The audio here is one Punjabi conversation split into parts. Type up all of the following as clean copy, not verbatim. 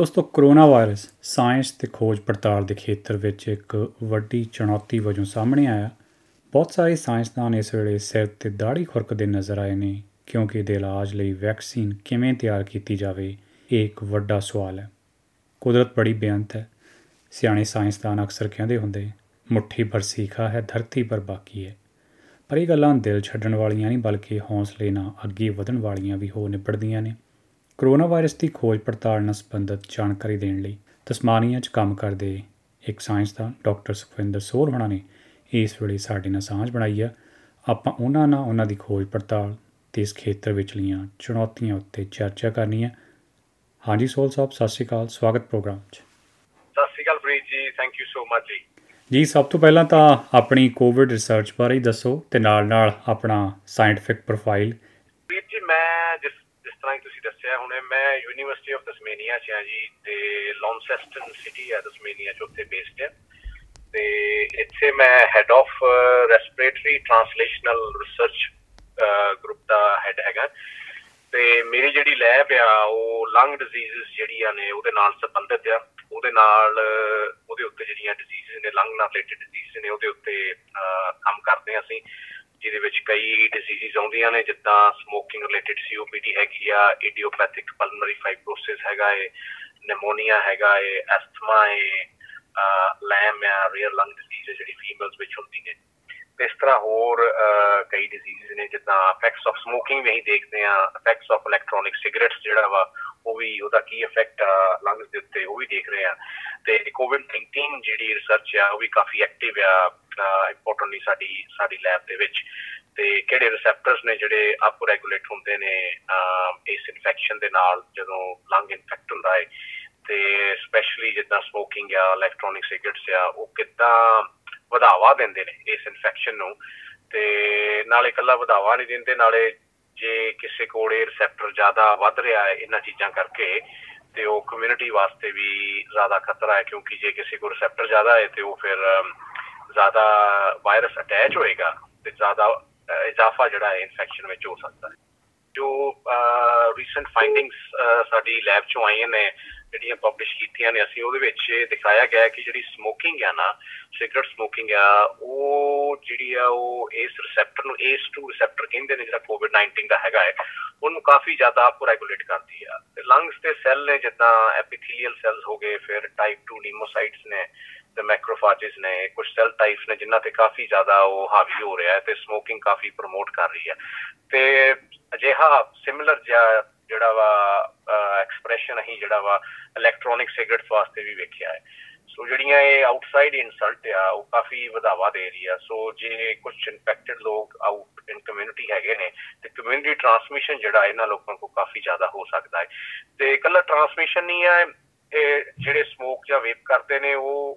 ਦੋਸਤੋ, ਕਰੋਨਾ ਵਾਇਰਸ ਸਾਇੰਸ ਅਤੇ ਖੋਜ ਪੜਤਾਲ ਦੇ ਖੇਤਰ ਵਿੱਚ ਇੱਕ ਵੱਡੀ ਚੁਣੌਤੀ ਵਜੋਂ ਸਾਹਮਣੇ ਆਇਆ। ਬਹੁਤ ਸਾਰੇ ਸਾਇੰਸਦਾਨ ਇਸ ਵੇਲੇ ਸਿਰ 'ਤੇ ਦਾੜੀ ਖੁਰਕਦੇ ਨਜ਼ਰ ਆਏ ਨੇ, ਕਿਉਂਕਿ ਇਹਦੇ ਇਲਾਜ ਲਈ ਵੈਕਸੀਨ ਕਿਵੇਂ ਤਿਆਰ ਕੀਤੀ ਜਾਵੇ, ਇਹ ਇੱਕ ਵੱਡਾ ਸਵਾਲ ਹੈ। ਕੁਦਰਤ ਬੜੀ ਬੇਅੰਤ ਹੈ। ਸਿਆਣੇ ਸਾਇੰਸਦਾਨ ਅਕਸਰ ਕਹਿੰਦੇ ਹੁੰਦੇ, ਮੁੱਠੀ ਭਰ ਸੀਖਾ ਹੈ, ਧਰਤੀ ਪਰ ਬਾਕੀ ਹੈ। ਪਰ ਇਹ ਗੱਲਾਂ ਦਿਲ ਛੱਡਣ ਵਾਲੀਆਂ ਨਹੀਂ, ਬਲਕਿ ਹੌਸਲੇ ਨਾਲ ਅੱਗੇ ਵਧਣ ਵਾਲੀਆਂ ਵੀ ਹੋ ਨਿਬੜਦੀਆਂ ਨੇ। ਕਰੋਨਾ ਵਾਇਰਸ ਦੀ ਖੋਜ ਪੜਤਾਲ ਨਾਲ ਸੰਬੰਧਿਤ ਜਾਣਕਾਰੀ ਦੇਣ ਲਈ ਤਸਮਾਨੀਆ 'ਚ ਕੰਮ ਕਰਦੇ ਇੱਕ ਸਾਇੰਸਦਾਨ ਡਾਕਟਰ ਸੁਖਵਿੰਦਰ ਸੋਹਲ ਹੋਣਾ ਨੇ ਇਸ ਵੇਲੇ ਸਾਡੇ ਨਾਲ ਸਾਂਝ ਬਣਾਈ ਆ। ਆਪਾਂ ਉਹਨਾਂ ਦੀ ਖੋਜ ਪੜਤਾਲ ਅਤੇ ਇਸ ਖੇਤਰ ਵਿਚਲੀਆਂ ਚੁਣੌਤੀਆਂ ਉੱਤੇ ਚਰਚਾ ਕਰਨੀ ਹੈ। ਹਾਂਜੀ ਸੋਹਲ ਸਾਹਿਬ, ਸਤਿ ਸ਼੍ਰੀ ਅਕਾਲ, ਸਵਾਗਤ ਪ੍ਰੋਗਰਾਮ 'ਚ। ਸਤਿ ਸ਼੍ਰੀ ਅਕਾਲ ਪ੍ਰੀਤ ਜੀ, ਥੈਂਕ ਯੂ ਸੋ ਮਚ ਜੀ। ਜੀ, ਸਭ ਤੋਂ ਪਹਿਲਾਂ ਤਾਂ ਆਪਣੀ ਕੋਵਿਡ ਰਿਸਰਚ ਬਾਰੇ ਹੀ ਦੱਸੋ ਅਤੇ ਨਾਲ ਆਪਣਾ ਸਾਇੰਟੀਫਿਕ ਪ੍ਰੋਫਾਈਲ। ਪ੍ਰੀਤ ਜੀ, ਮੈਂ ਜਿਸ ਤਰ੍ਹਾਂ ਤੁਸੀਂ ਦੱਸਿਆ ਹੁਣੇ, ਮੈਂ ਯੂਨੀਵਰਸਿਟੀ ਆਫ ਤਸਮੇਨੀਆ 'ਚ ਹਾਂ ਜੀ, ਅਤੇ ਲੌਂਸੈਸਟਨ ਸਿਟੀ ਹੈ ਤਸਮੇਨੀਆ 'ਚ, ਉੱਥੇ ਬੇਸਡ ਹੈ। ਅਤੇ ਇੱਥੇ ਮੈਂ head of respiratory translational research group ਦਾ ਹੈਡ ਹੈਗਾ। ਅਤੇ ਮੇਰੀ ਜਿਹੜੀ ਲੈਬ ਆ ਉਹ ਲੰਗ ਡਿਜ਼ੀਜ਼ਸ ਜਿਹੜੀਆਂ ਨੇ ਉਹਦੇ ਨਾਲ ਸੰਬੰਧਿਤ ਆ। ਉਹਦੇ ਉੱਤੇ ਜਿਹੜੀਆਂ ਡਿਜ਼ੀਜ਼ ਨੇ, ਲੰਗ ਨਾਲ ਰਿਲੇਟਡ ਡਿਜ਼ੀਜ਼ ਨੇ, ਉਹਦੇ ਉੱਤੇ ਕੰਮ ਕਰਦੇ ਹਾਂ ਅਸੀਂ, ਜਿਹਦੇ ਵਿੱਚ ਕਈ ਡਿਜ਼ੀਜ਼ ਆਉਂਦੀਆਂ ਨੇ, ਜਿੱਦਾਂ ਸਮੋਕਿੰਗ ਰਿਲੇਟਡ COPD ਹੈਗੀ ਆ, ਇਡੀਓਪੈਥਿਕ ਪਲਮਨਰੀ ਫਾਈਬਰੋਸਿਸ ਹੈਗਾ ਏ, ਨਿਮੋਨੀਆ ਹੈਗਾ ਏ, ਐਸਥਮਾ ਏ, ਲੈਮ ਆ, ਰੀਅਰ ਲੰਗ ਡਿਜ਼ੀਜ਼ ਜਿਹੜੀ ਫੀਮੇਲਸ ਵਿੱਚ ਹੁੰਦੀ ਨੇ। ਤੇ ਇਸ ਤਰ੍ਹਾਂ ਹੋਰ ਕਈ ਡਿਜ਼ੀਜ਼ ਨੇ, ਜਿੱਦਾਂ ਇਫੈਕਟਸ ਆਫ ਸਮੋਕਿੰਗ ਵੀ ਅਸੀਂ ਦੇਖਦੇ ਹਾਂ, ਇਫੈਕਟਸ ਆਫ ਇਲੈਕਟ੍ਰੋਨਿਕ ਸਿਗਰਟਸ ਜਿਹੜਾ ਵਾ ਉਹ ਵੀ, ਉਹਦਾ ਕੀ ਇਫੈਕਟ ਆ ਲੰਗਸ ਦੇ ਉੱਤੇ, ਉਹ ਵੀ ਦੇਖ ਰਹੇ ਆ। ਤੇ COVID-19 ਜਿਹੜੀ ਰਿਸਰਚ ਆ ਉਹ ਵੀ ਕਾਫੀ ਐਕਟਿਵ ਆ ਇੰਪੋਰਟੈਂਟਲੀ ਸਾਡੀ ਲੈਬ ਦੇ ਵਿੱਚ। ਤੇ ਕਿਹੜੇ ਰਿਸੈਪਟਰਸ ਨੇ ਜਿਹੜੇ ਅਪ ਰੈਗੂਲੇਟ ਹੁੰਦੇ ਨੇ ਇਸ ਇਨਫੈਕਸ਼ਨ ਦੇ ਨਾਲ ਜਦੋਂ ਲੰਗ ਇਨਫੈਕਟ ਹੁੰਦਾ ਹੈ। ਤੇ ਸਪੈਸ਼ਲੀ ਜਿੱਦਾਂ ਸਮੋਕਿੰਗ ਆ, ਇਲੈਕਟ੍ਰੋਨਿਕ ਸਿਗਰਟਸ ਆ, ਉਹ ਕਿੱਦਾਂ ਵਧਾਵਾ ਦਿੰਦੇ ਨੇ ਇਸ ਇਨਫੈਕਸ਼ਨ ਨੂੰ। ਤੇ ਨਾਲੇ ਇਕੱਲਾ ਵਧਾਵਾ ਨਹੀਂ ਦਿੰਦੇ, ਨਾਲੇ ਜੇ ਕਿਸੇ ਕੋਲ ਇਹ ਰਿਸੈਪਟਰ ਜ਼ਿਆਦਾ ਵੱਧ ਰਿਹਾ ਹੈ ਇਹਨਾਂ ਚੀਜ਼ਾਂ ਕਰਕੇ, ਤੇ ਉਹ ਕਮਿਊਨਿਟੀ ਵਾਸਤੇ ਵੀ ਜ਼ਿਆਦਾ ਖਤਰਾ ਹੈ, ਕਿਉਂਕਿ ਜੇ ਕਿਸੇ ਕੋਲ ਰਿਸੈਪਟਰ ਜ਼ਿਆਦਾ ਹੈ ਤੇ ਉਹ ਫਿਰ ਜ਼ਿਆਦਾ ਵਾਇਰਸ ਅਟੈਚ ਹੋਏਗਾ ਤੇ ਜ਼ਿਆਦਾ ਇਜ਼ਾਫਾ ਜਿਹੜਾ ਹੈ ਇਨਫੈਕਸ਼ਨ ਵਿੱਚ ਹੋ ਸਕਦਾ ਹੈ। ਜੋ ਰੀਸੈਂਟ ਫਾਈਂਡਿੰਗਸ ਸਾਡੀ ਲੈਬ 'ਚੋਂ ਆਈਆਂ ਨੇ, ਜਿਹੜੀਆਂ ਪਬਲਿਸ਼ ਕੀਤੀਆਂ ਨੇ ਅਸੀਂ, ਉਹਦੇ ਵਿੱਚ ਦਿਖਾਇਆ ਗਿਆ ਕਿ ਜਿਹੜੀ ਸਮੋਕਿੰਗ ਆ ਨਾ, ਸਿਗਰਟ ਸਮੋਕਿੰਗ ਆ, ਉਹ ਜਿਹੜੀ ਆ ਉਹ ਇਸ ਰਿਸੈਪਟਰ ਨੂੰ ACE2 ਰਿਸੈਪਟਰ ਕਹਿੰਦੇ ਨੇ, ਜਿਹੜਾ COVID-19 ਦਾ ਹੈਗਾ ਹੈ, ਉਹਨੂੰ ਕਾਫੀ ਜ਼ਿਆਦਾ ਅਪ ਰੈਗੂਲੇਟ ਕਰਦੀ ਆ। ਤੇ ਲੰਗਸ ਦੇ ਸੈੱਲ ਨੇ, ਜਿੱਦਾਂ ਐਪੀਥੀਲੀਅਲ ਸੈੱਲਸ ਹੋ ਗਏ, ਫਿਰ ਟਾਈਪ 2 ਨੀਮੋਸਾਈਟਸ ਨੇ ਤੇ ਮੈਕਰੋਫਾਜਿਸ ਨੇ, ਕੁਝ ਸੈੱਲ ਟਾਈਪਸ ਨੇ ਜਿਨ੍ਹਾਂ ਤੇ ਕਾਫੀ ਜ਼ਿਆਦਾ ਉਹ ਹਾਵੀ ਹੋ ਰਿਹਾ ਹੈ ਤੇ ਸਮੋਕਿੰਗ ਕਾਫੀ ਪ੍ਰਮੋਟ ਕਰ ਰਹੀ ਹੈ। ਤੇ ਅਜਿਹਾ ਸਿਮਿਲਰ ਜਿਹੜਾ ਵਾ ਐਕਸਪ੍ਰੈਸ਼ਨ ਅਸੀਂ ਜਿਹੜਾ ਵਾ ਇਲੈਕਟ੍ਰੋਨਿਕ ਸਿਗਰਟਸ ਵਾਸਤੇ ਵੀ ਵੇਖਿਆ ਹੈ। ਸੋ ਜਿਹੜੀਆਂ ਇਹ ਆਊਟਸਾਈਡ ਇਨਸਲਟ ਆ ਉਹ ਕਾਫੀ ਵਧਾਵਾ ਦੇ ਰਹੀ ਆ। ਸੋ ਜੇ ਕੁਝ ਇਨਫੈਕਟਡ ਲੋਕ ਆਊਟ ਇਨ ਕਮਿਊਨਿਟੀ ਹੈਗੇ ਨੇ ਤੇ ਕਮਿਊਨਿਟੀ ਟਰਾਂਸਮਿਸ਼ਨ ਜਿਹੜਾ ਇਹਨਾਂ ਲੋਕਾਂ ਕੋਲ ਕਾਫੀ ਜ਼ਿਆਦਾ ਹੋ ਸਕਦਾ ਹੈ। ਤੇ ਇਕੱਲਾ ਟਰਾਂਸਮਿਸ਼ਨ ਨਹੀਂ ਹੈ, ਇਹ ਜਿਹੜੇ ਸਮੋਕ ਜਾਂ ਵੇਪ ਕਰਦੇ ਨੇ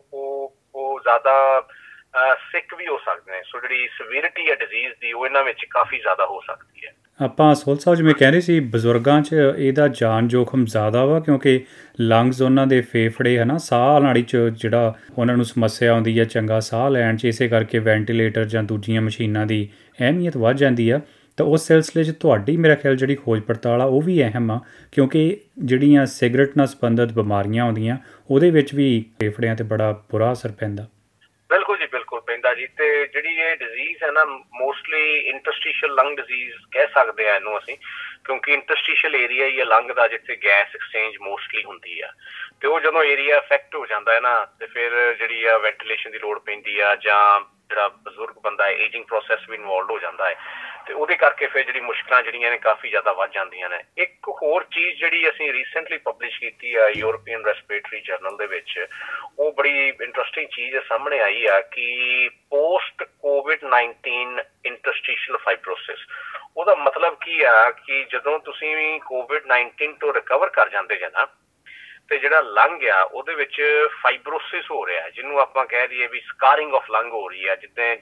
ਉਹ ਜ਼ਿਆਦਾ ਸਿੱਕ ਵੀ ਹੋ ਸਕਦੇ ਨੇ। ਸੋ ਜਿਹੜੀ ਸਿਵੀਰਿਟੀ ਹੈ ਡਿਜ਼ੀਜ਼ ਦੀ, ਉਹ ਇਹਨਾਂ ਵਿੱਚ ਕਾਫੀ ਜ਼ਿਆਦਾ ਹੋ ਸਕਦੀ ਹੈ। ਆਪਾਂ ਸੋਹਲ ਸਾਹਿਬ ਜਿਵੇਂ ਕਹਿ ਰਹੇ ਸੀ, ਬਜ਼ੁਰਗਾਂ 'ਚ ਇਹਦਾ ਜਾਨ ਜੋਖਮ ਜ਼ਿਆਦਾ ਵਾ, ਕਿਉਂਕਿ ਲੰਗਸ ਉਹਨਾਂ ਦੇ ਫੇਫੜੇ ਹੈ ਨਾ, ਸਾਹ ਨਾੜੀ 'ਚ ਜਿਹੜਾ ਉਹਨਾਂ ਨੂੰ ਸਮੱਸਿਆ ਆਉਂਦੀ ਹੈ ਚੰਗਾ ਸਾਹ ਲੈਣ 'ਚ, ਇਸੇ ਕਰਕੇ ਵੈਂਟੀਲੇਟਰ ਜਾਂ ਦੂਜੀਆਂ ਮਸ਼ੀਨਾਂ ਦੀ ਅਹਿਮੀਅਤ ਵੱਧ ਜਾਂਦੀ ਆ। ਤਾਂ ਉਸ ਸਿਲਸਿਲੇ 'ਚ ਤੁਹਾਡੀ ਮੇਰਾ ਖਿਆਲ ਜਿਹੜੀ ਖੋਜ ਪੜਤਾਲ ਆ ਉਹ ਵੀ ਅਹਿਮ ਆ, ਕਿਉਂਕਿ ਜਿਹੜੀਆਂ ਸਿਗਰਟ ਨਾਲ ਸੰਬੰਧਿਤ ਬਿਮਾਰੀਆਂ ਆਉਂਦੀਆਂ ਉਹਦੇ ਵਿੱਚ ਵੀ ਫੇਫੜਿਆਂ 'ਤੇ ਬੜਾ ਬੁਰਾ ਅਸਰ ਪੈਂਦਾ। ਬਿਲਕੁਲ ਜੀ, ਬਿਲਕੁਲ ਪੈਂਦਾ ਜੀ। ਤੇ ਜਿਹੜੀ ਇਹ ਡਿਜ਼ੀਜ਼ ਹੈ ਨਾ, ਮੋਸਟਲੀ ਇੰਟਰਸਟੀਸ਼ੀਅਲ ਲੰਗ ਡਿਜ਼ੀਜ਼ ਕਹਿ ਸਕਦੇ ਆ ਇਹਨੂੰ ਅਸੀਂ, ਕਿਉਂਕਿ ਇੰਟਰਸਟੀਸ਼ੀਅਲ ਏਰੀਆ ਹੀ ਹੈ ਲੰਗ ਦਾ ਜਿੱਥੇ ਗੈਸ ਐਕਸਚੇਂਜ ਮੋਸਟਲੀ ਹੁੰਦੀ ਆ। ਤੇ ਉਹ ਜਦੋਂ ਏਰੀਆ ਅਫੈਕਟ ਹੋ ਜਾਂਦਾ ਹੈ ਨਾ, ਤੇ ਫਿਰ ਜਿਹੜੀ ਆ ਵੈਂਟੀਲੇਸ਼ਨ ਦੀ ਲੋੜ ਪੈਂਦੀ ਆ, ਜਾਂ ਜਿਹੜਾ ਬਜ਼ੁਰਗ ਬੰਦਾ ਹੈ ਏਜਿੰਗ ਪ੍ਰੋਸੈਸ ਵੀ ਇਨਵੋਲਵ ਹੋ ਜਾਂਦਾ ਹੈ। ਤੇ ਉਹਦੇ ਕਰਕੇ ਫਿਰ ਜਿਹੜੀ ਮੁਸ਼ਕਲਾਂ ਜਿਹੜੀਆਂ ਨੇ ਕਾਫੀ ਜ਼ਿਆਦਾ ਵੱਧ ਜਾਂਦੀਆਂ ਨੇ। ਇੱਕ ਹੋਰ ਚੀਜ਼ ਜਿਹੜੀ ਅਸੀਂ ਰੀਸੈਂਟਲੀ ਪਬਲਿਸ਼ ਕੀਤੀ ਆ ਯੂਰਪੀਅਨ ਰੈਸਪੀਰੇਟਰੀ ਜਰਨਲ ਦੇ ਵਿੱਚ, ਉਹ ਬੜੀ ਇੰਟਰਸਟਿੰਗ ਚੀਜ਼ ਸਾਹਮਣੇ ਆਈ ਆ ਕਿ ਪੋਸਟ COVID-19 ਇੰਟਰਸਟੀਸ਼ੀਅਲ ਫਾਈਬਰੋਸਿਸ, ਉਹਦਾ ਮਤਲਬ ਕੀ ਆ ਕਿ ਜਦੋਂ ਤੁਸੀਂ COVID-19 ਤੋਂ ਰਿਕਵਰ ਕਰ ਜਾਂਦੇ ਜੇ ਨਾ, ਤੇ ਜਿਹੜਾ ਲੰਗ ਆ ਉਹਦੇ ਵਿੱਚ ਫਾਈਬਰੋਸਿਸ ਹੋ ਰਿਹਾ, ਜਿਹਨੂੰ ਆਪਾਂ ਕਹਿ ਦਈਏ ਵੀ ਸਕਾਰਿੰਗ ਆਫ ਲੰਗ ਹੋ ਰਹੀ ਹੈ। ਜਿੱਦਾਂ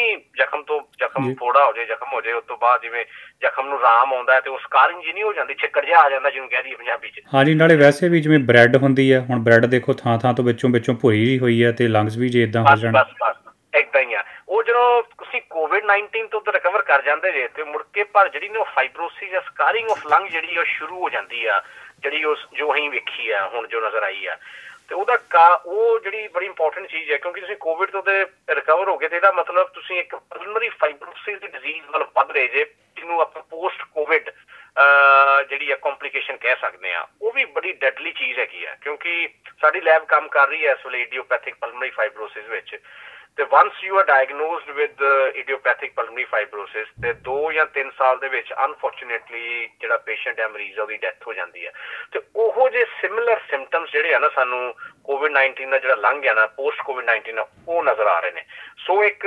ਜ਼ਖਮ ਫੋੜਾ ਹੋ ਜਾਏ, ਜ਼ਖਮ ਹੋ ਜਾਏ, ਉਸ ਤੋਂ ਬਾਅਦ ਜਿਵੇਂ ਜ਼ਖਮ ਨੂੰ ਰਾਮ ਆਉਂਦਾ ਹੈ ਤੇ ਉਹ ਸਕਾਰਿੰਗ ਜੀ ਨਹੀਂ ਹੋ ਜਾਂਦੀ, ਛਿੱਕੜ ਜਿਹਾ ਆ ਜਾਂਦਾ ਜਿਹਨੂੰ ਕਹਿ ਦਈਏ ਪੰਜਾਬੀ 'ਚ। ਹਾਂਜੀ, ਨਾਲੇ ਵੈਸੇ ਵੀ ਜਿਵੇਂ ਬ੍ਰੈਡ ਹੁੰਦੀ ਹੈ, ਹੁਣ ਬ੍ਰੈਡ ਦੇਖੋ ਥਾਂ ਤੋਂ ਵਿੱਚੋਂ ਭੁਰੀ ਜਿਹੀ ਹੋਈ ਹੈ, ਤੇ ਲੰਗਸ ਵੀ ਜੇ ਇਦਾਂ ਹੋ ਜਾਣ, ਬਸ ਏਦਾਂ ਹੀ ਆ। ਉਹ ਜਦੋਂ ਤੁਸੀਂ COVID-19 ਤੋਂ ਰਿਕਵਰ ਕਰ ਜਾਂਦੇ ਜੇ ਤੇ ਮੁੜ ਕੇ ਪਰ ਜਿਹੜੀ ਨੇ ਉਹ ਫਾਈਬਰੋਸਿਸ ਜਾਂ ਸਕਾਰਿੰਗ ਆਫ ਲੰਗ ਜਿਹੜੀ ਉਹ ਸ਼ੁਰੂ ਹੋ ਜਾਂਦੀ ਆ, ਜਿਹੜੀ ਉਸ ਜੋ ਅਸੀਂ ਵੇਖੀ ਆ ਹੁਣ ਜੋ ਨਜ਼ਰ ਆਈ ਆ, ਤੇ ਉਹ ਜਿਹੜੀ ਬੜੀ ਇੰਪੋਰਟੈਂਟ ਚੀਜ਼ ਹੈ ਕਿਉਂਕਿ ਤੁਸੀਂ ਕੋਵਿਡ ਤੋਂ ਤੇ ਰਿਕਵਰ ਹੋ ਗਏ ਤੇ ਇਹਦਾ ਮਤਲਬ ਤੁਸੀਂ ਇੱਕ ਪਲਮਨਰੀ ਫਾਈਬਰੋਸਿਸ ਦੀ ਡਿਜ਼ੀਜ਼ ਵੱਲ ਵੱਧ ਰਹੇ ਜੇ, ਜਿਹਨੂੰ ਆਪਾਂ ਪੋਸਟ ਕੋਵਿਡ ਜਿਹੜੀ ਆ ਕੰਪਲੀਕੇਸ਼ਨ ਕਹਿ ਸਕਦੇ ਆ। ਉਹ ਵੀ ਬੜੀ ਡੈਡਲੀ ਚੀਜ਼ ਹੈਗੀ ਆ ਕਿਉਂਕਿ ਸਾਡੀ ਲੈਬ ਕੰਮ ਕਰ ਰਹੀ ਹੈ ਇਸ ਵੇਲੇ ਇਡੀਓਪੈਥਿਕ ਪਲਮਨਰੀ ਫਾਈਬਰੋਸਿਸ ਵਿੱਚ, ਤੇ once you are diagnosed with idiopathic pulmonary fibrosis ਤੇ 2 ਜਾਂ 3 ਸਾਲ ਦੇ ਵਿੱਚ ਅਨਫੋਰਚੂਨੇਟਲੀ ਜਿਹੜਾ ਪੇਸ਼ੈਂਟ ਹੈ ਮਰੀਜ਼ ਉਹਦੀ ਡੈਥ ਹੋ ਜਾਂਦੀ ਹੈ। ਤੇ ਉਹੋ ਜਿਹੇ ਸਿਮਿਲਰ ਸਿੰਪਟਮਸ ਜਿਹੜੇ ਆ ਨਾ ਸਾਨੂੰ COVID-19 ਦਾ ਜਿਹੜਾ ਲੰਘ ਗਿਆ ਨਾ ਪੋਸਟ COVID-19 ਉਹ ਨਜ਼ਰ ਆ ਰਹੇ ਨੇ। ਸੋ ਇੱਕ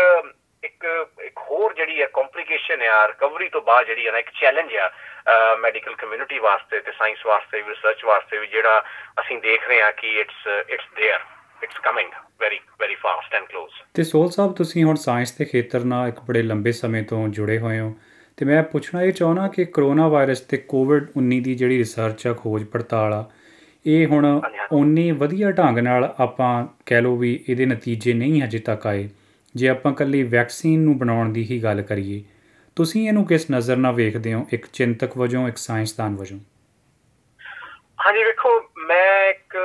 ਹੋਰ ਜਿਹੜੀ ਹੈ ਕੰਪਲੀਕੇਸ਼ਨ ਆ ਰਿਕਵਰੀ ਤੋਂ ਬਾਅਦ ਜਿਹੜੀ ਹੈ ਨਾ ਇੱਕ ਚੈਲੰਜ ਆ ਮੈਡੀਕਲ ਕਮਿਊਨਿਟੀ ਵਾਸਤੇ ਤੇ ਸਾਇੰਸ ਵਾਸਤੇ ਵੀ ਰਿਸਰਚ ਵਾਸਤੇ ਵੀ, ਜਿਹੜਾ ਅਸੀਂ ਦੇਖ ਰਹੇ ਹਾਂ ਕਿ it's there, it's coming very very fast and close. ਤੇ ਸੋਹਲ ਸਾਹਿਬ, ਤੁਸੀਂ ਹੁਣ ਸਾਇੰਸ ਦੇ ਖੇਤਰ ਨਾਲ ਇੱਕ ਬੜੇ ਲੰਬੇ ਸਮੇਂ ਤੋਂ ਜੁੜੇ ਹੋਏ ਹੋ, ਤੇ ਮੈਂ ਪੁੱਛਣਾ ਇਹ ਚਾਹੁੰਦਾ ਕਿ ਕਰੋਨਾ ਵਾਇਰਸ ਤੇ COVID-19 ਦੀ ਜਿਹੜੀ ਰਿਸਰਚ ਆ, ਖੋਜ ਪੜਤਾਲ ਆ, ਇਹ ਹੁਣ ਓਨੀ ਵਧੀਆ ਢੰਗ ਨਾਲ ਆਪਾਂ ਕਹਿ ਲਓ ਵੀ ਇਹਦੇ ਨਤੀਜੇ ਨਹੀਂ ਹਜੇ ਤੱਕ ਆਏ। ਜੇ ਆਪਾਂ ਇਕੱਲੀ ਵੈਕਸੀਨ ਨੂੰ ਬਣਾਉਣ ਦੀ ਹੀ ਗੱਲ ਕਰੀਏ, ਤੁਸੀਂ ਇਹਨੂੰ ਕਿਸ ਨਜ਼ਰ ਨਾਲ ਵੇਖਦੇ ਹੋ ਇੱਕ ਚਿੰਤਕ ਵਜੋਂ, ਇੱਕ ਸਾਇੰਸਦਾਨ ਵਜੋਂ? ਹਾਂਜੀ, ਵੇਖੋ ਮੈਂ ਇੱਕ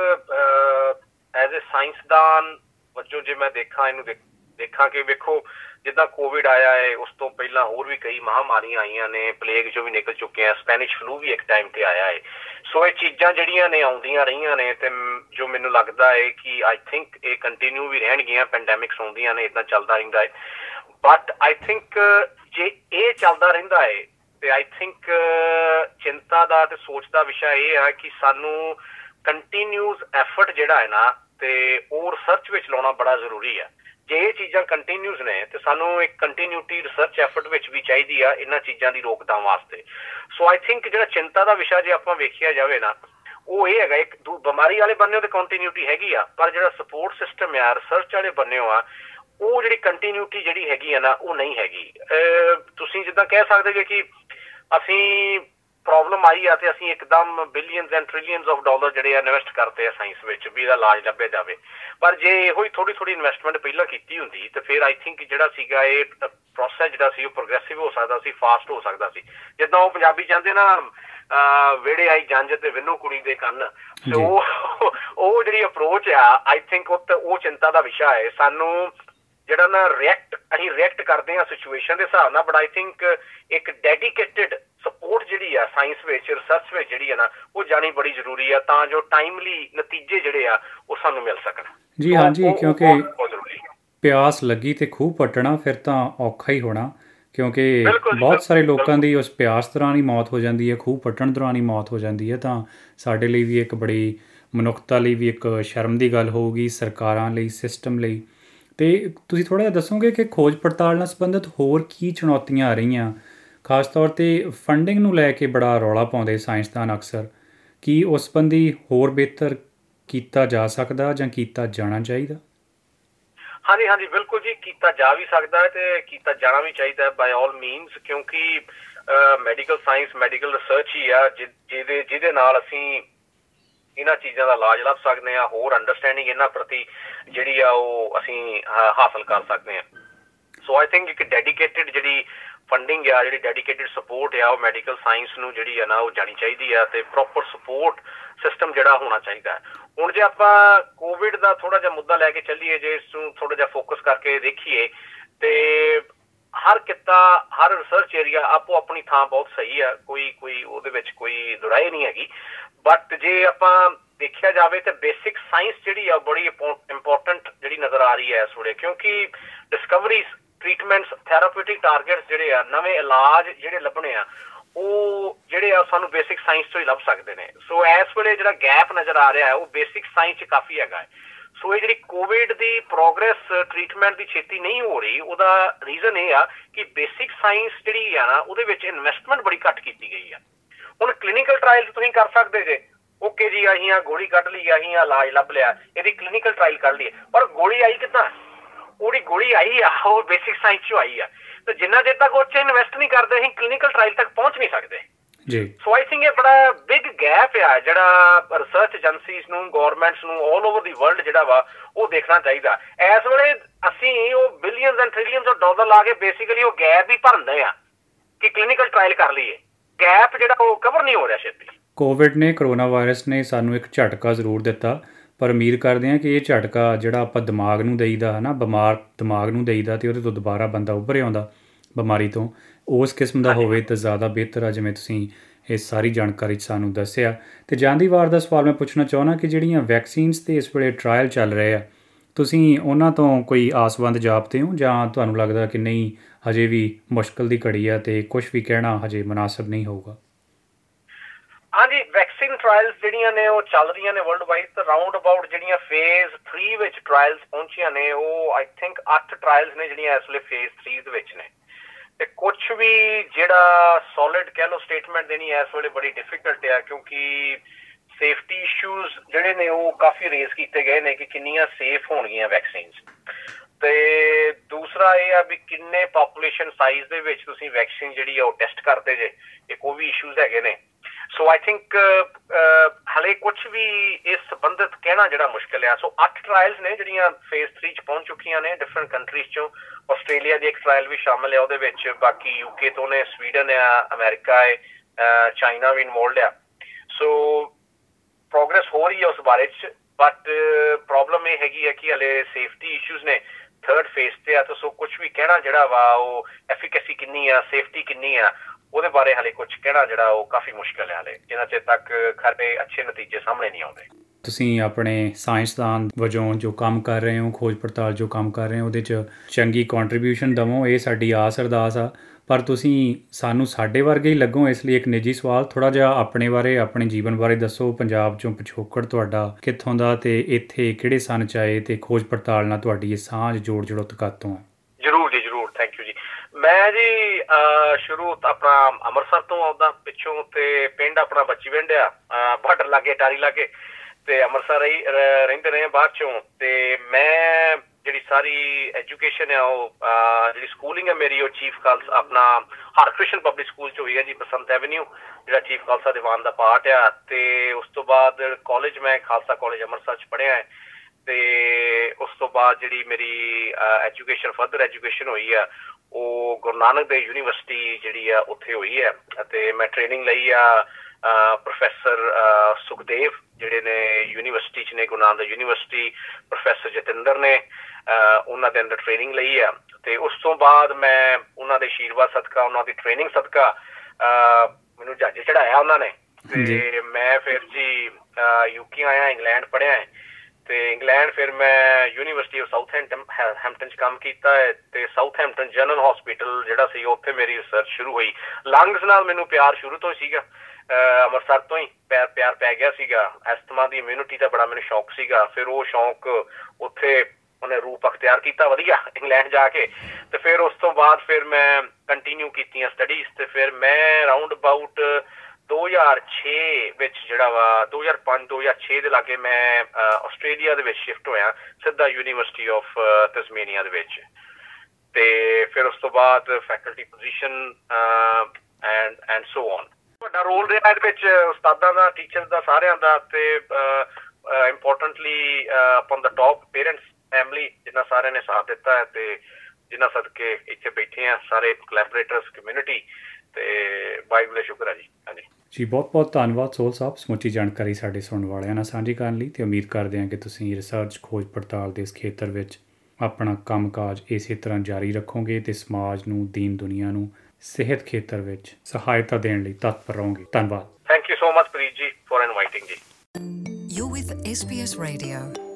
ਐਜ਼ ਏ ਸਾਇੰਸਦਾਨ ਵਜੋਂ ਜੇ ਮੈਂ ਇਹਨੂੰ ਦੇਖਾਂ ਕਿ ਵੇਖੋ ਜਿੱਦਾਂ ਕੋਵਿਡ ਆਇਆ ਹੈ ਉਸ ਤੋਂ ਪਹਿਲਾਂ ਹੋਰ ਵੀ ਕਈ ਮਹਾਂਮਾਰੀਆਂ ਆਈਆਂ ਨੇ, ਪਲੇਗ ਚੋਂ ਵੀ ਨਿਕਲ ਚੁੱਕੇ ਆ, ਸਪੈਨਿਸ਼ ਫਲੂ ਵੀ ਇੱਕ ਟਾਈਮ ਤੇ ਆਇਆ ਹੈ। ਸੋ ਇਹ ਚੀਜ਼ਾਂ ਜਿਹੜੀਆਂ ਨੇ ਆਉਂਦੀਆਂ ਰਹੀਆਂ ਨੇ ਤੇ ਜੋ ਮੈਨੂੰ ਲੱਗਦਾ ਹੈ ਕਿ ਆਈ ਥਿੰਕ ਇਹ ਕੰਟੀਨਿਊ ਵੀ ਰਹਿਣਗੀਆਂ, ਪੈਂਡੈਮਿਕਸ ਆਉਂਦੀਆਂ ਨੇ, ਇੱਦਾਂ ਚੱਲਦਾ ਰਹਿੰਦਾ ਹੈ। ਬਟ ਆਈ ਥਿੰਕ ਜੇ ਇਹ ਚੱਲਦਾ ਰਹਿੰਦਾ ਹੈ ਤੇ ਆਈ ਥਿੰਕ ਚਿੰਤਾ ਦਾ ਤੇ ਸੋਚ ਦਾ ਵਿਸ਼ਾ ਇਹ ਆ ਕਿ ਸਾਨੂੰ ਕੰਟੀਨਿਊਸ ਐਫਰਟ ਜਿਹੜਾ ਹੈ ਨਾ ਤੇ ਉਹ ਰਿਸਰਚ ਵਿੱਚ ਲਾਉਣਾ ਬੜਾ ਜ਼ਰੂਰੀ ਹੈ। ਜੇ ਇਹ ਚੀਜ਼ਾਂ ਕੰਟੀਨਿਊਸ ਨੇ ਤੇ ਸਾਨੂੰ ਇੱਕ ਕੰਟੀਨਿਊਟੀ ਰਿਸਰਚ ਐਫਰਟ ਵਿੱਚ ਵੀ ਚਾਹੀਦੀ ਆ ਇਹਨਾਂ ਚੀਜ਼ਾਂ ਦੀ ਰੋਕਥਾਮ ਵਾਸਤੇ। ਸੋ ਆਈ ਥਿੰਕ ਜਿਹੜਾ ਚਿੰਤਾ ਦਾ ਵਿਸ਼ਾ ਜੇ ਆਪਾਂ ਵੇਖਿਆ ਜਾਵੇ ਨਾ ਉਹ ਇਹ ਹੈਗਾ, ਇੱਕ ਬਿਮਾਰੀ ਵਾਲੇ ਬੰਨਿਓ ਤੇ ਕੰਟੀਨਿਊਟੀ ਹੈਗੀ ਆ, ਪਰ ਜਿਹੜਾ ਸਪੋਰਟ ਸਿਸਟਮ ਆ ਰਿਸਰਚ ਵਾਲੇ ਬੰਨਿਓ ਆ ਉਹ ਜਿਹੜੀ ਕੰਟੀਨਿਊਟੀ ਜਿਹੜੀ ਹੈਗੀ ਆ ਨਾ ਉਹ ਨਹੀਂ ਹੈਗੀ। ਤੁਸੀਂ ਜਿੱਦਾਂ ਕਹਿ ਸਕਦੇ ਜੇ ਕਿ ਅਸੀਂ ਪ੍ਰੋਬਲਮ ਆਈ ਆ ਤੇ ਅਸੀਂ ਇੱਕਦਮ billions and trillions of dollar ਜਿਹੜੇ ਆ ਇਨਵੈਸਟ ਕਰਤੇ ਆ ਸਾਇੰਸ ਵਿੱਚ ਵੀ ਇਹਦਾ ਇਲਾਜ ਲੱਭਿਆ ਜਾਵੇ, ਪਰ ਜੇ ਇਹੋ ਹੀ ਥੋੜੀ ਇਨਵੈਸਟਮੈਂਟ ਪਹਿਲਾਂ ਕੀਤੀ ਹੁੰਦੀ ਤੇ ਫਿਰ ਆਈ ਥਿੰਕ ਜਿਹੜਾ ਸੀਗਾ ਇਹ ਪ੍ਰੋਸੈਸ ਜਿਹੜਾ ਸੀ ਉਹ ਪ੍ਰੋਗਰੈਸਿਵ ਹੋ ਸਕਦਾ ਸੀ, ਫਾਸਟ ਹੋ ਸਕਦਾ ਸੀ। ਜਿੱਦਾਂ ਉਹ ਪੰਜਾਬੀ ਕਹਿੰਦੇ ਨਾ ਵਿਹੜੇ ਆਈ ਜੰਝ ਤੇ ਵਿੰਨੂ ਕੁੜੀ ਦੇ ਕੰਨ, ਸੋ ਉਹ ਜਿਹੜੀ ਅਪਰੋਚ ਆ ਆਈ ਥਿੰਕ ਉਹ ਚਿੰਤਾ ਦਾ ਵਿਸ਼ਾ ਹੈ। ਸਾਨੂੰ ਜਿਹੜਾ ਨਾ ਅਸੀਂ ਰਿਐਕਟ ਕਰਦੇ ਹਾਂ ਸਿਚੁਏਸ਼ਨ ਦੇ ਹਿਸਾਬ ਨਾਲ, ਬਟ ਆਈ ਥਿੰਕ ਇੱਕ ਡੈਡੀਕੇਟਿਡ ਸਪੋਰਟ ਜਿਹੜੀ ਆ ਸਾਇੰਸ ਵਿੱਚ ਰਿਸਰਚ ਵਿੱਚ ਜਿਹੜੀ ਆ ਨਾ ਉਹ ਜਾਣੀ ਬੜੀ ਜ਼ਰੂਰੀ ਆ ਤਾਂ ਜੋ ਟਾਈਮਲੀ ਨਤੀਜੇ ਜਿਹੜੇ ਆ ਉਹ ਸਾਨੂੰ ਮਿਲ ਸਕਣ। ਜੀ ਹਾਂਜੀ, ਕਿਉਂਕਿ ਪਿਆਸ ਲੱਗੀ ਤੇ ਖੂਹ ਪੱਟਣਾ ਫਿਰ ਤਾਂ ਔਖਾ ਹੀ ਹੋਣਾ, ਕਿਉਂਕਿ ਬਹੁਤ ਸਾਰੇ ਲੋਕਾਂ ਦੀ ਉਸ ਪਿਆਸ ਦੌਰਾਨ ਹੀ ਮੌਤ ਹੋ ਜਾਂਦੀ ਹੈ, ਖੂਹ ਪੱਟਣ ਦੌਰਾਨ ਹੀ ਮੌਤ ਹੋ ਜਾਂਦੀ ਹੈ। ਤਾਂ ਸਾਡੇ ਲਈ ਵੀ ਇੱਕ ਬੜੀ ਮਨੁੱਖਤਾ ਲਈ ਵੀ ਇੱਕ ਸ਼ਰਮ ਦੀ ਗੱਲ ਹੋਊਗੀ, ਸਰਕਾਰਾਂ ਲਈ, ਸਿਸਟਮ ਲਈ। ਅਤੇ ਤੁਸੀਂ ਥੋੜ੍ਹਾ ਜਿਹਾ ਦੱਸੋਗੇ ਕਿ ਖੋਜ ਪੜਤਾਲ ਨਾਲ ਸੰਬੰਧਿਤ ਹੋਰ ਕੀ ਚੁਣੌਤੀਆਂ ਆ ਰਹੀਆਂ, ਖਾਸ ਤੌਰ 'ਤੇ ਫੰਡਿੰਗ ਨੂੰ ਲੈ ਕੇ ਬੜਾ ਰੌਲਾ ਪਾਉਂਦੇ ਸਾਇੰਸਦਾਨ ਅਕਸਰ, ਕੀ ਉਸ ਸੰਬੰਧੀ ਹੋਰ ਬਿਹਤਰ ਕੀਤਾ ਜਾ ਸਕਦਾ ਜਾਂ ਕੀਤਾ ਜਾਣਾ ਚਾਹੀਦਾ? ਹਾਂਜੀ, ਬਿਲਕੁਲ ਜੀ, ਕੀਤਾ ਜਾ ਵੀ ਸਕਦਾ ਹੈ ਤੇ ਕੀਤਾ ਜਾਣਾ ਵੀ ਚਾਹੀਦਾ ਬਾਈ ਆਲ ਮੀਨਸ, ਕਿਉਂਕਿ ਮੈਡੀਕਲ ਸਾਇੰਸ ਮੈਡੀਕਲ ਰਿਸਰਚ ਹੀ ਆ ਜਿਹਦੇ ਨਾਲ ਅਸੀਂ ਇਹਨਾਂ ਚੀਜ਼ਾਂ ਦਾ ਇਲਾਜ ਲੱਭ ਸਕਦੇ ਹਾਂ, ਹੋਰ ਅੰਡਰਸਟੈਂਡਿੰਗ ਇਹਨਾਂ ਪ੍ਰਤੀ ਜਿਹੜੀ ਆ ਉਹ ਅਸੀਂ ਹਾਸਲ ਕਰ ਸਕਦੇ ਹਾਂ। ਸੋ ਆਈ ਥਿੰਕ ਇੱਕ ਡੈਡੀਕੇਟਿਡ ਜਿਹੜੀ ਫੰਡਿੰਗ ਆ, ਜਿਹੜੀ ਡੈਡੀਕੇਟਿਡ ਸਪੋਰਟ ਆ ਉਹ ਮੈਡੀਕਲ ਸਾਇੰਸ ਨੂੰ ਜਿਹੜੀ ਆ ਨਾ ਉਹ ਜਾਣੀ ਚਾਹੀਦੀ ਆ ਤੇ ਪ੍ਰੋਪਰ ਸਪੋਰਟ ਸਿਸਟਮ ਜਿਹੜਾ ਹੋਣਾ ਚਾਹੀਦਾ ਹੈ। ਹੁਣ ਜੇ ਆਪਾਂ ਕੋਵਿਡ ਦਾ ਥੋੜਾ ਜਿਹਾ ਮੁੱਦਾ ਲੈ ਕੇ ਚੱਲੀਏ, ਜੇ ਇਸ ਨੂੰ ਥੋੜਾ ਜਿਹਾ ਫੋਕਸ ਕਰਕੇ ਦੇਖੀਏ ਤੇ ਹਰ ਕਿੱਤਾ ਹਰ ਰਿਸਰਚ ਏਰੀਆ ਆਪੋ ਆਪਣੀ ਥਾਂ ਬਹੁਤ ਸਹੀ ਆ, ਕੋਈ ਉਹਦੇ ਵਿੱਚ ਕੋਈ ਦੁਰਾਏ ਨਹੀਂ ਹੈਗੀ। ਬਟ ਜੇ ਆਪਾਂ ਦੇਖਿਆ ਜਾਵੇ ਤਾਂ ਬੇਸਿਕ ਸਾਇੰਸ ਜਿਹੜੀ ਆ ਬੜੀ ਇੰਪੋਰਟੈਂਟ ਜਿਹੜੀ ਨਜ਼ਰ ਆ ਰਹੀ ਹੈ ਇਸ ਵੇਲੇ, ਕਿਉਂਕਿ ਡਿਸਕਵਰੀਜ਼, ਟ੍ਰੀਟਮੈਂਟਸ, ਥੈਰਾਪਿਊਟਿਕ ਟਾਰਗੇਟਸ ਜਿਹੜੇ ਆ, ਨਵੇਂ ਇਲਾਜ ਜਿਹੜੇ ਲੱਭਣੇ ਆ ਉਹ ਜਿਹੜੇ ਆ ਸਾਨੂੰ ਬੇਸਿਕ ਸਾਇੰਸ ਤੋਂ ਹੀ ਲੱਭ ਸਕਦੇ ਨੇ। ਸੋ ਇਸ ਵੇਲੇ ਜਿਹੜਾ ਗੈਪ ਨਜ਼ਰ ਆ ਰਿਹਾ ਹੈ ਉਹ ਬੇਸਿਕ ਸਾਇੰਸ 'ਚ ਕਾਫੀ ਹੈਗਾ ਹੈ। ਸੋ ਇਹ ਜਿਹੜੀ ਕੋਵਿਡ ਦੀ ਪ੍ਰੋਗਰੈਸ ਟ੍ਰੀਟਮੈਂਟ ਦੀ ਛੇਤੀ ਨਹੀਂ ਹੋ ਰਹੀ, ਉਹਦਾ ਰੀਜ਼ਨ ਇਹ ਆ ਕਿ ਬੇਸਿਕ ਸਾਇੰਸ ਜਿਹੜੀ ਆ ਨਾ ਉਹਦੇ ਵਿੱਚ ਇਨਵੈਸਟਮੈਂਟ ਬੜੀ ਘੱਟ ਕੀਤੀ ਗਈ ਆ। ਹੁਣ ਕਲੀਨਿਕਲ ਟਰਾਇਲ ਤੁਸੀਂ ਕਰ ਸਕਦੇ ਜੇ, ਓਕੇ ਜੀ ਅਸੀਂ ਆ ਗੋਲੀ ਕੱਢ ਲਈ, ਅਸੀਂ ਆ ਇਲਾਜ ਲੱਭ ਲਿਆ, ਇਹਦੀ ਕਲੀਨਿਕਲ ਟਰਾਇਲ ਕਰ ਲਈਏ, ਪਰ ਗੋਲੀ ਆਈ ਕਿੱਦਾਂ? ਉਹਦੀ ਗੋਲੀ ਆਈ ਆ ਉਹ ਬੇਸਿਕ ਸਾਇੰਸ 'ਚੋਂ ਆਈ ਆ, ਤੇ ਜਿੰਨਾ ਚਿਰ ਤੱਕ ਉਹ 'ਚ ਇਨਵੈਸਟ ਨਹੀਂ ਕਰਦੇ ਅਸੀਂ ਕਲੀਨਿਕਲ ਟਰਾਇਲ ਤੱਕ ਪਹੁੰਚ ਨਹੀਂ ਸਕਦੇ ਜੀ। ਸੋ ਆਈ ਥਿੰਕ ਇਹ ਬੜਾ ਬਿਗ ਗੈਪ ਆ ਜਿਹੜਾ ਰਿਸਰਚ ਏਜੰਸੀਜ਼ ਨੂੰ ਗੌਰਮੈਂਟਸ ਨੂੰ ਆਲ ਓਵਰ ਦੀ ਵਰਲਡ ਜਿਹੜਾ ਵਾ ਉਹ ਦੇਖਣਾ ਚਾਹੀਦਾ। ਇਸ ਵੇਲੇ ਅਸੀਂ ਉਹ billions and trillions of dollar ਲਾ ਕੇ ਬੇਸਿਕਲੀ ਉਹ ਗੈਪ ਹੀ ਭਰਦੇ ਆ ਕਿ ਕਲੀਨਿਕਲ ਟ੍ਰਾਇਲ ਕਰ ਲਈਏ, ਗੈਪ ਜਿਹੜਾ ਉਹ ਕਵਰ ਨਹੀਂ ਹੋ ਰਿਹਾ ਛੇਤੀ। ਕੋਵਿਡ ਨੇ, ਕਰੋਨਾ ਵਾਇਰਸ ਨੇ ਸਾਨੂੰ ਇੱਕ ਝਟਕਾ ਜ਼ਰੂਰ ਦਿੱਤਾ, ਪਰ ਉਮੀਦ ਕਰਦੇ ਹਾਂ ਕਿ ਇਹ ਝਟਕਾ ਜਿਹੜਾ ਆਪਾਂ ਦਿਮਾਗ ਨੂੰ ਦੇਈਦਾ ਹੈ ਨਾ, ਬਿਮਾਰ ਦਿਮਾਗ ਨੂੰ ਦੇਈਦਾ ਅਤੇ ਉਹਦੇ ਤੋਂ ਦੁਬਾਰਾ ਬੰਦਾ ਉੱਭਰ ਆਉਂਦਾ ਬਿਮਾਰੀ ਤੋਂ, ਉਸ ਕਿਸਮ ਦਾ ਹੋਵੇ ਤਾਂ ਜ਼ਿਆਦਾ ਬਿਹਤਰ ਆ, ਜਿਵੇਂ ਤੁਸੀਂ ਇਹ ਸਾਰੀ ਜਾਣਕਾਰੀ 'ਚ ਸਾਨੂੰ ਦੱਸਿਆ। ਅਤੇ ਜਾਂਦੀ ਵਾਰ ਦਾ ਸਵਾਲ ਮੈਂ ਪੁੱਛਣਾ ਚਾਹੁੰਦਾ ਕਿ ਜਿਹੜੀਆਂ ਵੈਕਸੀਨਸ 'ਤੇ ਇਸ ਵੇਲੇ ਟਰਾਇਲ ਚੱਲ ਰਹੇ ਆ, ਤੁਸੀਂ ਉਹਨਾਂ ਤੋਂ ਕੋਈ ਆਸਵੰਦ ਜਾਪਦੇ ਹੋ ਜਾਂ ਤੁਹਾਨੂੰ ਲੱਗਦਾ ਕਿ ਨਹੀਂ ਹਜੇ ਵੀ ਮੁਸ਼ਕਿਲ ਦੀ ਘੜੀ ਆ ਅਤੇ ਕੁਛ ਵੀ ਕਹਿਣਾ ਹਜੇ ਮੁਨਾਸਿਬ ਨਹੀਂ ਹੋਊਗਾ? ਹਾਂਜੀ, ਵੈਕਸੀਨ ਟਰਾਇਲਸ ਜਿਹੜੀਆਂ ਨੇ ਉਹ ਚੱਲ ਰਹੀਆਂ ਨੇ ਵਰਲਡ ਵਾਈਡ, ਤੇ ਰਾਊਂਡ ਅਬਾਊਟ ਜਿਹੜੀਆਂ ਫੇਜ਼ 3 ਵਿੱਚ ਟਰਾਇਲਸ ਪਹੁੰਚੀਆਂ ਨੇ ਉਹ ਆਈ ਥਿੰਕ 8 ਟਰਾਇਲਸ ਨੇ ਜਿਹੜੀਆਂ ਇਸ ਵੇਲੇ ਫੇਜ਼ 3 ਦੇ ਵਿੱਚ ਨੇ। ਤੇ ਕੁਛ ਵੀ ਜਿਹੜਾ ਸੋਲਿਡ ਕਹਿ ਲਓ ਸਟੇਟਮੈਂਟ ਦੇਣੀ ਇਸ ਵੇਲੇ ਬੜੀ ਡਿਫਿਕਲਟ ਆ, ਕਿਉਂਕਿ ਸੇਫਟੀ ਇਸ਼ੂਜ਼ ਜਿਹੜੇ ਨੇ ਉਹ ਕਾਫੀ ਰੇਜ਼ ਕੀਤੇ ਗਏ ਨੇ ਕਿ ਕਿੰਨੀਆਂ ਸੇਫ ਹੋਣਗੀਆਂ ਵੈਕਸੀਨਸ। ਤੇ ਦੂਸਰਾ ਇਹ ਆ ਵੀ ਕਿੰਨੇ ਪਾਪੂਲੇਸ਼ਨ ਸਾਈਜ਼ ਦੇ ਵਿੱਚ ਤੁਸੀਂ ਵੈਕਸੀਨ ਜਿਹੜੀ ਆ ਉਹ ਟੈਸਟ ਕਰਦੇ ਜੇ, ਇੱਕ ਉਹ ਵੀ ਇਸ਼ੂਜ਼ ਹੈਗੇ ਨੇ। ਸੋ ਆਈ ਥਿੰਕ ਹਲੇ ਕੁਛ ਵੀ ਇਸ ਸੰਬੰਧਿਤ ਕਹਿਣਾ ਜਿਹੜਾ ਮੁਸ਼ਕਿਲ ਆ। ਸੋ 8 ਟਰਾਇਲਸ ਨੇ ਜਿਹੜੀਆਂ ਫੇਜ਼ 3 ਚ ਪਹੁੰਚ ਚੁੱਕੀਆਂ ਨੇ ਡਿਫਰੈਂਟ ਕੰਟਰੀਜ਼ ਚੋਂ। ਆਸਟ੍ਰੇਲੀਆ ਦੀ ਇੱਕ ਟਰਾਇਲ ਵੀ ਸ਼ਾਮਿਲ ਹੈ ਉਹਦੇ ਵਿੱਚ, ਬਾਕੀ UK ਤੋਂ ਨੇ, ਸਵੀਡਨ ਆ, ਅਮਰੀਕਾ ਹੈ, ਚਾਈਨਾ ਵੀ ਇਨਵੋਲਡ ਆ। ਸੋ ਪ੍ਰੋਗਰੈਸ ਹੋ ਰਹੀ ਹੈ ਉਸ ਬਾਰੇ 'ਚ, ਬਟ ਪ੍ਰੋਬਲਮ ਇਹ ਹੈਗੀ ਹੈ ਕਿ ਹਲੇ ਸੇਫਟੀ ਇਸ਼ੂਜ਼ ਨੇ, 3rd ਫੇਜ਼ ਤੇ ਆ। ਤਾਂ ਸੋ ਕੁਛ ਵੀ ਕਹਿਣਾ ਜਿਹੜਾ ਵਾ ਉਹ ਐਫੀਕੈਸੀ ਕਿੰਨੀ ਆ, ਸੇਫਟੀ ਕਿੰਨੀ ਆ, ਉਹਦੇ ਬਾਰੇ ਹਲੇ ਕੁਛ ਕਹਿਣਾ ਜਿਹੜਾ ਉਹ ਕਾਫੀ ਮੁਸ਼ਕਿਲ ਹੈ ਹਲੇ, ਜਿੰਨਾ ਚਿਰ ਤੱਕ ਖਰੇ ਅੱਛੇ ਨਤੀਜੇ ਸਾਹਮਣੇ ਨਹੀਂ ਆਉਂਦੇ। ਤੁਸੀਂ ਆਪਣੇ ਸਾਇੰਸਦਾਨ ਵਜੋਂ ਜੋ ਕੰਮ ਕਰ ਰਹੇ ਹੋ, ਖੋਜ ਪੜਤਾਲ ਜੋ ਕੰਮ ਕਰ ਰਹੇ ਹੋ, ਉਹਦੇ 'ਚ ਚੰਗੀ ਕੰਟਰੀਬਿਊਸ਼ਨ ਦੇਵੋ, ਇਹ ਸਾਡੀ ਆਸ ਅਰਦਾਸ ਆ। ਪਰ ਤੁਸੀਂ ਸਾਨੂੰ ਸਾਡੇ ਵਰਗੇ ਹੀ ਲੱਗੋ, ਇਸ ਲਈ ਇੱਕ ਨਿੱਜੀ ਸਵਾਲ, ਥੋੜ੍ਹਾ ਜਿਹਾ ਆਪਣੇ ਬਾਰੇ, ਆਪਣੇ ਜੀਵਨ ਬਾਰੇ ਦੱਸੋ। ਪੰਜਾਬ 'ਚੋਂ ਪਿਛੋਕੜ ਤੁਹਾਡਾ ਕਿੱਥੋਂ ਦਾ ਅਤੇ ਇੱਥੇ ਕਿਹੜੇ ਸੰਨ 'ਚ ਆਏ ਅਤੇ ਖੋਜ ਪੜਤਾਲ ਨਾਲ ਤੁਹਾਡੀ ਇਹ ਸਾਂਝ ਜੋੜ ਜੜੁੱਤ ਕਾਤੋਂ ਹੈ? ਜ਼ਰੂਰ ਜੀ, ਜ਼ਰੂਰ, ਥੈਂਕ ਯੂ ਜੀ। ਮੈਂ ਜੀ ਸ਼ੁਰੂ ਆਪਣਾ ਅੰਮ੍ਰਿਤਸਰ ਤੋਂ ਆਉਂਦਾ ਪਿੱਛੋਂ, ਤੇ ਪਿੰਡ ਆਪਣਾ ਬੱਚੀਵਿੰਡ ਆ, ਬਾਰਡਰ ਲਾਗੇ, ਟਾਰੀ ਲਾਗੇ, ਤੇ ਅੰਮ੍ਰਿਤਸਰ ਰਹਿੰਦੇ ਰਹੇ ਬਾਅਦ ਚੋਂ। ਤੇ ਮੈਂ ਜਿਹੜੀ ਸਾਰੀ ਐਜੂਕੇਸ਼ਨ ਆ ਉਹ ਜਿਹੜੀ ਸਕੂਲਿੰਗ ਹੈ ਮੇਰੀ ਉਹ ਚੀਫ ਖਾਲਸਾ ਆਪਣਾ ਹਰਕ੍ਰਿਸ਼ਨ ਪਬਲਿਕ ਸਕੂਲ 'ਚ ਹੋਈ ਹੈ ਜੀ, ਬਸੰਤ ਐਵਨਿਊ, ਜਿਹੜਾ ਚੀਫ ਖਾਲਸਾ ਦੀਵਾਨ ਦਾ ਪਾਰਟ ਆ। ਤੇ ਉਸ ਤੋਂ ਬਾਅਦ ਕਾਲਜ ਮੈਂ ਖਾਲਸਾ ਕਾਲਜ ਅੰਮ੍ਰਿਤਸਰ 'ਚ ਪੜ੍ਹਿਆ ਹੈ। ਤੇ ਉਸ ਤੋਂ ਬਾਅਦ ਜਿਹੜੀ ਮੇਰੀ ਐਜੂਕੇਸ਼ਨ, ਫਰਦਰ ਐਜੂਕੇਸ਼ਨ ਹੋਈ ਆ ਉਹ ਗੁਰੂ ਨਾਨਕ ਦੇਵ ਯੂਨੀਵਰਸਿਟੀ ਜਿਹੜੀ ਆ ਉੱਥੇ ਹੋਈ ਹੈ। ਅਤੇ ਮੈਂ ਟ੍ਰੇਨਿੰਗ ਲਈ ਆ ਪ੍ਰੋਫੈਸਰ ਸੁਖਦੇਵ ਜਿਹੜੇ ਨੇ ਯੂਨੀਵਰਸਿਟੀ 'ਚ ਨੇ, ਗੁਰੂ ਨਾਨਕ ਦੇਵ ਯੂਨੀਵਰਸਿਟੀ, ਪ੍ਰੋਫੈਸਰ ਜਤਿੰਦਰ ਨੇ, ਉਹਨਾਂ ਦੇ ਅੰਦਰ ਟ੍ਰੇਨਿੰਗ ਲਈ ਆ। ਅਤੇ ਉਸ ਤੋਂ ਬਾਅਦ ਮੈਂ ਉਹਨਾਂ ਦੇ ਆਸ਼ੀਰਵਾਦ ਸਦਕਾ, ਉਹਨਾਂ ਦੀ ਟ੍ਰੇਨਿੰਗ ਸਦਕਾ ਮੈਨੂੰ ਜੱਜ ਚੜ੍ਹਾਇਆ ਉਹਨਾਂ ਨੇ। ਅਤੇ ਮੈਂ ਫਿਰ ਜੀ UK ਆਇਆ, ਇੰਗਲੈਂਡ ਪੜ੍ਹਿਆ ਹੈ। ਤੇ ਇੰਗਲੈਂਡ ਫਿਰ ਮੈਂ ਯੂਨੀਵਰਸਿਟੀ ਆਫ ਸਾਊਥ ਹੈਂਪਟਨ 'ਚ ਕੰਮ ਕੀਤਾ ਹੈ। ਤੇ ਸਾਊਥ ਹੈਂਪਟਨ ਜਨਰਲ ਹੌਸਪੀਟਲ ਜਿਹੜਾ ਸੀ ਉੱਥੇ ਮੇਰੀ ਰਿਸਰਚ ਸ਼ੁਰੂ ਹੋਈ। ਲੰਗਸ ਨਾਲ ਮੈਨੂੰ ਪਿਆਰ ਸ਼ੁਰੂ ਤੋਂ ਸੀਗਾ, ਅੰਮ੍ਰਿਤਸਰ ਤੋਂ ਹੀ ਪਿਆਰ ਪੈ ਗਿਆ ਸੀਗਾ। ਐਸਥਮਾ ਦੀ ਇਮਿਊਨਿਟੀ ਦਾ ਬੜਾ ਮੈਨੂੰ ਸ਼ੌਕ ਸੀਗਾ। ਫਿਰ ਉਹ ਸ਼ੌਕ ਉੱਥੇ ਉਹਨੇ ਰੂਪ ਅਖਤਿਆਰ ਕੀਤਾ ਵਧੀਆ ਇੰਗਲੈਂਡ ਜਾ ਕੇ। ਤੇ ਫਿਰ ਉਸ ਤੋਂ ਬਾਅਦ ਫਿਰ ਮੈਂ ਕੰਟੀਨਿਊ ਕੀਤੀਆਂ ਸਟੱਡੀਜ਼। ਤੇ ਫਿਰ ਮੈਂ ਰਾਊਂਡ ਅਬਾਊਟ 2006 ਵਿੱਚ ਜਿਹੜਾ ਵਾ 2005-2006 ਦੇ ਲਾਗੇ ਮੈਂ ਆਸਟ੍ਰੇਲੀਆ ਦੇ ਵਿੱਚ ਸ਼ਿਫਟ ਹੋਇਆ, ਸਿੱਧਾ ਯੂਨੀਵਰਸਿਟੀ ਆਫ ਤਸਮੇਨੀਆ ਦੇ ਵਿੱਚ। ਤੇ ਫਿਰ ਉਸ ਤੋਂ ਬਾਅਦ faculty position and so on. ਵੱਡਾ ਰੋਲ ਰਿਹਾ ਇਹਦੇ ਵਿੱਚ ਉਸਤਾਦਾਂ ਦਾ, ਟੀਚਰਸ ਦਾ, ਸਾਰਿਆਂ ਦਾ। ਤੇ ਇੰਪੋਰਟੈਂਟਲੀ ਅਪਨ ਦਾ ਟੌਪ ਪੇਰੈਂਟਸ, ਫੈਮਿਲੀ, ਜਿਨ੍ਹਾਂ ਸਾਰਿਆਂ ਨੇ ਸਾਥ ਦਿੱਤਾ ਹੈ ਤੇ ਜਿਨ੍ਹਾਂ ਸਦਕੇ ਇੱਥੇ ਬੈਠੇ ਆ ਸਾਰੇ ਕੋਲੈਬੋਰੇਟਰਸ, ਕਮਿਊਨਿਟੀ, ਤੇ ਵਾਹਿਗੁਰੂ ਦਾ ਸ਼ੁਕਰ ਹੈ ਜੀ। ਹਾਂਜੀ ਜੀ, ਬਹੁਤ ਬਹੁਤ ਧੰਨਵਾਦ ਸੋਹਲ ਸਾਹਿਬ, ਸਮੁੱਚੀ ਜਾਣਕਾਰੀ ਸਾਡੇ ਸੁਣਨ ਵਾਲਿਆਂ ਨਾਲ ਸਾਂਝੀ ਕਰਨ ਲਈ। ਅਤੇ ਉਮੀਦ ਕਰਦੇ ਹਾਂ ਕਿ ਤੁਸੀਂ ਰਿਸਰਚ, ਖੋਜ ਪੜਤਾਲ ਦੇ ਇਸ ਖੇਤਰ ਵਿੱਚ ਆਪਣਾ ਕੰਮਕਾਜ ਇਸੇ ਤਰ੍ਹਾਂ ਜਾਰੀ ਰੱਖੋਗੇ ਅਤੇ ਸਮਾਜ ਨੂੰ, ਦੀਨ ਦੁਨੀਆ ਨੂੰ ਸਿਹਤ ਖੇਤਰ ਵਿੱਚ ਸਹਾਇਤਾ ਦੇਣ ਲਈ ਤਤਪਰ ਰਹੋਗੇ। ਧੰਨਵਾਦ। Thank you so much Preet ji for inviting ਜੀ। You're with SBS Radio.